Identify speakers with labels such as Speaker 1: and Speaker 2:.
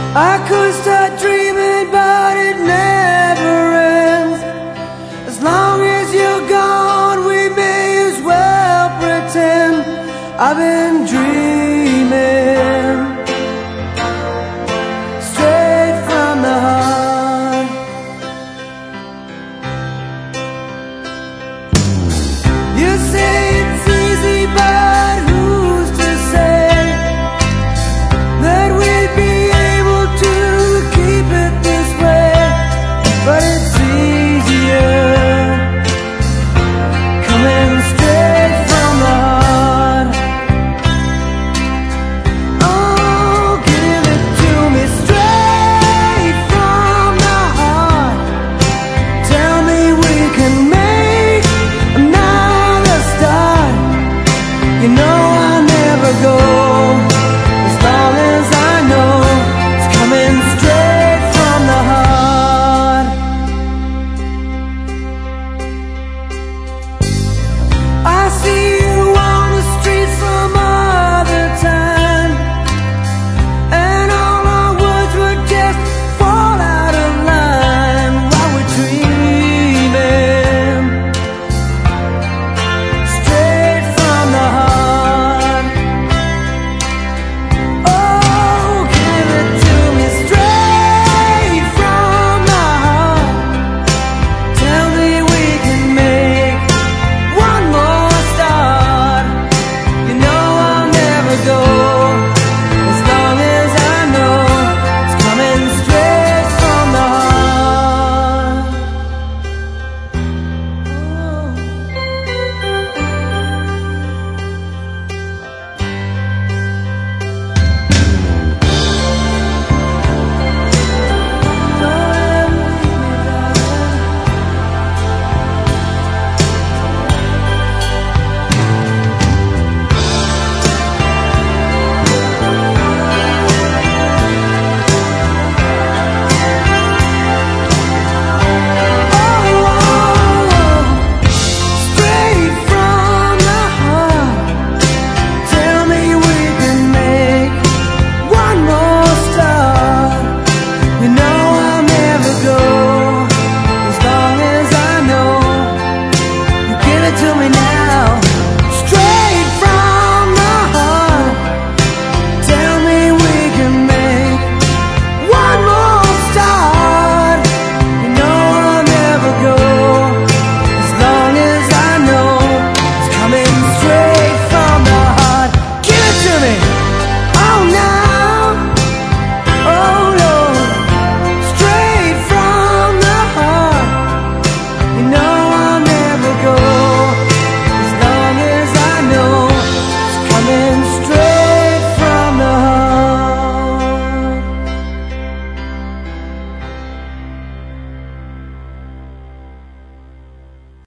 Speaker 1: I could start dreaming, but it never ends. As long as you're gone, we may as well pretend I've been dreaming straight from the heart. You say it's easy, but who's to say that we'd be able to keep it this way? But it's easier coming straight from the heart. Oh, give it to me straight from the heart. Tell me we can make another start. You know